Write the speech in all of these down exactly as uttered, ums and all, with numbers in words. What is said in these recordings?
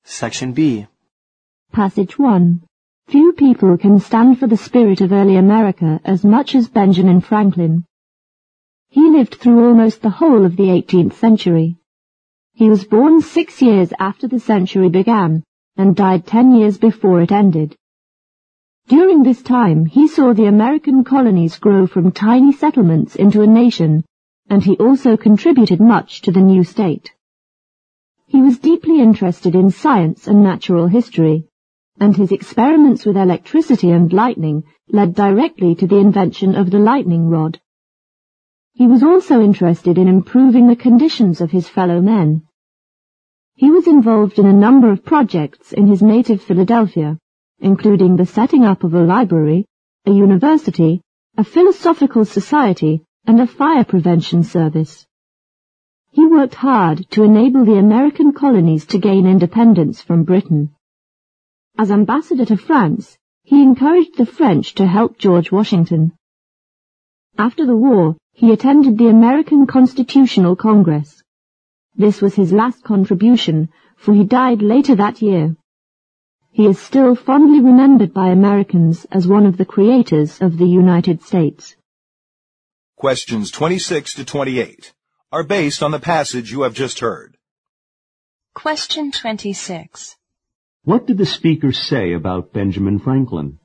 Section B. Passage one. Few people can stand for the spirit of early America as much as Benjamin Franklin. He lived through almost the whole of the eighteenth century. He was born six years after the century began and died ten years before it ended. During this time, he saw the American colonies grow from tiny settlements into a nation, and he also contributed much to the new state. He was deeply interested in science and natural history, and his experiments with electricity and lightning led directly to the invention of the lightning rod. He was also interested in improving the conditions of his fellow men. He was involved in a number of projects in his native Philadelphia, including the setting up of a library, a university, a philosophical society, and a fire prevention service. He worked hard to enable the American colonies to gain independence from Britain. As ambassador to France, he encouraged the French to help George Washington. After the war, he attended the American Constitutional Congress. This was his last contribution, for he died later that year. He is still fondly remembered by Americans as one of the creators of the United States. Questions twenty-six to twenty-eight are based on the passage you have just heard. Question twenty-six. What did the speaker say about Benjamin Franklin?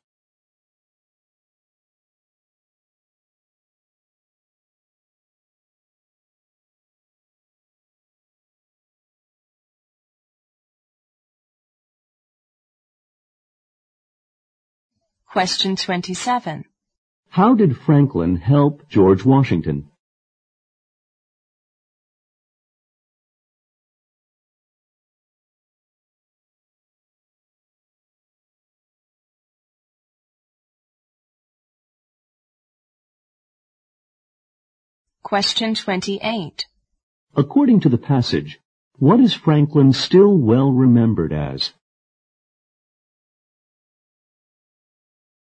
Question twenty-seven. How did Franklin help George Washington? Question twenty-eight. According to the passage, what is Franklin still well remembered as?